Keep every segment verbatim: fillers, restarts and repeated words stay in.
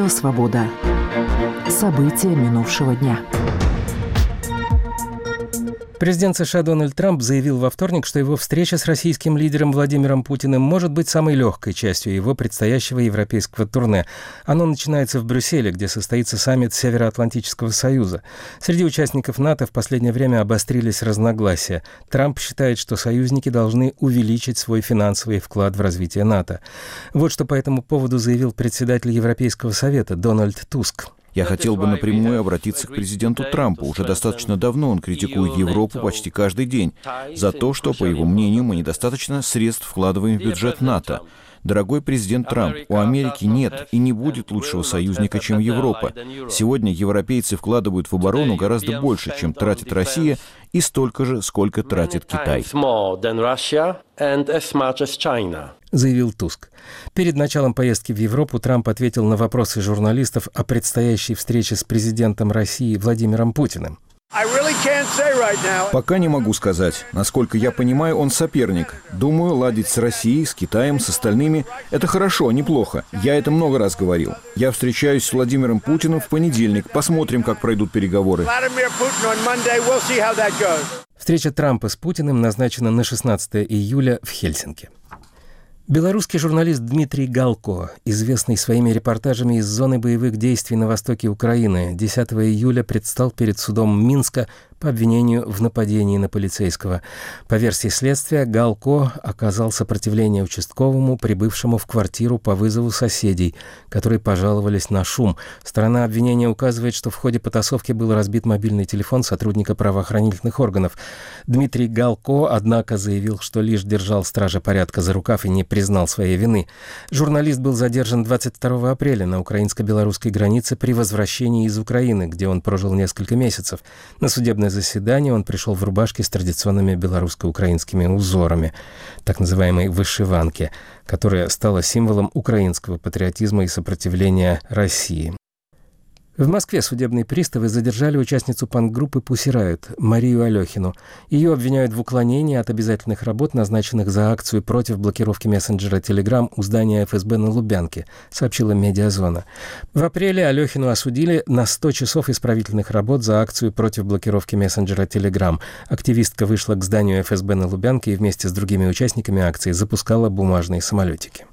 Радио «Свобода». События минувшего дня. Президент США Дональд Трамп заявил во вторник, что его встреча с российским лидером Владимиром Путиным может быть самой легкой частью его предстоящего европейского турне. Оно начинается в Брюсселе, где состоится саммит Североатлантического союза. Среди участников НАТО в последнее время обострились разногласия. Трамп считает, что союзники должны увеличить свой финансовый вклад в развитие НАТО. Вот что по этому поводу заявил председатель Европейского совета Дональд Туск. Я хотел бы напрямую обратиться к президенту Трампу. Уже достаточно давно он критикует Европу почти каждый день за то, что, по его мнению, мы недостаточно средств вкладываем в бюджет НАТО. Дорогой президент Трамп, у Америки нет и не будет лучшего союзника, чем Европа. Сегодня европейцы вкладывают в оборону гораздо больше, чем тратит Россия, и столько же, сколько тратит Китай. Заявил Туск. Перед началом поездки в Европу Трамп ответил на вопросы журналистов о предстоящей встрече с президентом России Владимиром Путиным. Пока не могу сказать. Насколько я понимаю, он соперник. Думаю, ладить с Россией, с Китаем, с остальными – это хорошо, неплохо. Я это много раз говорил. Я встречаюсь с Владимиром Путиным в понедельник. Посмотрим, как пройдут переговоры. Встреча Трампа с Путиным назначена на шестнадцатое июля в Хельсинки. Белорусский журналист Дмитрий Галко, известный своими репортажами из зоны боевых действий на востоке Украины, десятого июля предстал перед судом Минска по обвинению в нападении на полицейского. По версии следствия, Галко оказал сопротивление участковому, прибывшему в квартиру по вызову соседей, которые пожаловались на шум. Сторона обвинения указывает, что в ходе потасовки был разбит мобильный телефон сотрудника правоохранительных органов. Дмитрий Галко, однако, заявил, что лишь держал стража порядка за рукав и не признал своей вины. Журналист был задержан двадцать второго апреля на украинско-белорусской границе при возвращении из Украины, где он прожил несколько месяцев. На судебное заседание он пришел в рубашке с традиционными белорусско-украинскими узорами, так называемой вышиванки, которая стала символом украинского патриотизма и сопротивления России. В Москве судебные приставы задержали участницу панк-группы «Пусси Райот» Марию Алехину. Ее обвиняют в уклонении от обязательных работ, назначенных за акцию против блокировки мессенджера Telegram у здания эф эс бэ на Лубянке, сообщила «Медиазона». В апреле Алехину осудили на сто часов исправительных работ за акцию против блокировки мессенджера Telegram. Активистка вышла к зданию эф эс бэ на Лубянке и вместе с другими участниками акции запускала бумажные самолетики.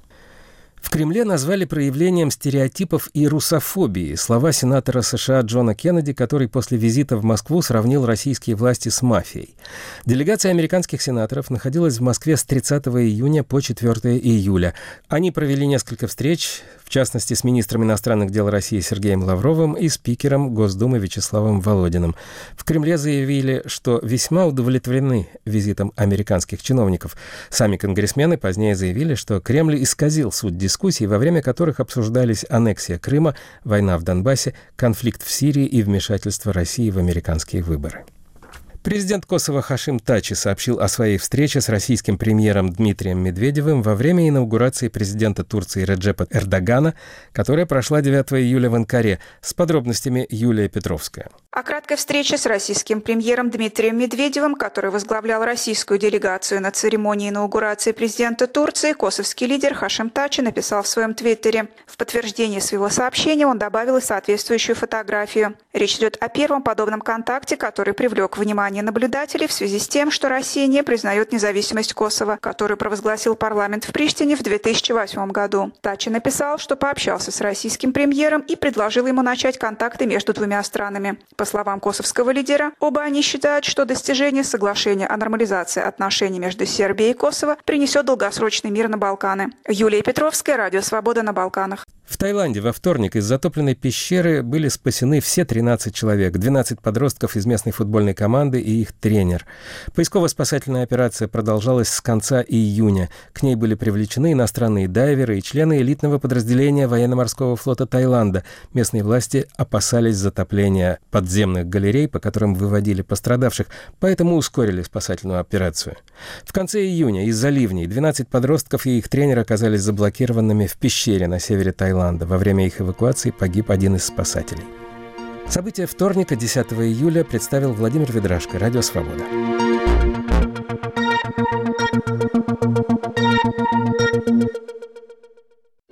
В Кремле назвали проявлением стереотипов и русофобии слова сенатора США Джона Кеннеди, который после визита в Москву сравнил российские власти с мафией. Делегация американских сенаторов находилась в Москве с тридцатого июня по четвёртого июля. Они провели несколько встреч, в частности, с министром иностранных дел России Сергеем Лавровым и спикером Госдумы Вячеславом Володиным. В Кремле заявили, что весьма удовлетворены визитом американских чиновников. Сами конгрессмены позднее заявили, что Кремль исказил суть дискуссий, во время которых обсуждались аннексия Крыма, война в Донбассе, конфликт в Сирии и вмешательство России в американские выборы. Президент Косово Хашим Тачи сообщил о своей встрече с российским премьером Дмитрием Медведевым во время инаугурации президента Турции Реджепа Эрдогана, которая прошла девятого июля в Анкаре. С подробностями Юлия Петровская. О краткой встрече с российским премьером Дмитрием Медведевым, который возглавлял российскую делегацию на церемонии инаугурации президента Турции, косовский лидер Хашим Тачи написал в своем твиттере. В подтверждение своего сообщения он добавил и соответствующую фотографию. Речь идет о первом подобном контакте, который привлек внимание наблюдателей в связи с тем, что Россия не признает независимость Косово, которую провозгласил парламент в Приштине в две тысячи восьмом году. Тачи написал, что пообщался с российским премьером и предложил ему начать контакты между двумя странами. По словам косовского лидера, оба они считают, что достижение соглашения о нормализации отношений между Сербией и Косово принесет долгосрочный мир на Балканы. Юлия Петровская, Радио Свобода на Балканах. В Таиланде во вторник из затопленной пещеры были спасены все тринадцать человек, двенадцать подростков из местной футбольной команды и их тренер. Поисково-спасательная операция продолжалась с конца июня. К ней были привлечены иностранные дайверы и члены элитного подразделения военно-морского флота Таиланда. Местные власти опасались затопления подземных галерей, по которым выводили пострадавших, поэтому ускорили спасательную операцию. В конце июня из-за ливней двенадцать подростков и их тренер оказались заблокированными в пещере на севере Таиланда. Во время их эвакуации погиб один из спасателей. События вторника, десятого июля, представил Владимир Ведрашко, Радио Свобода.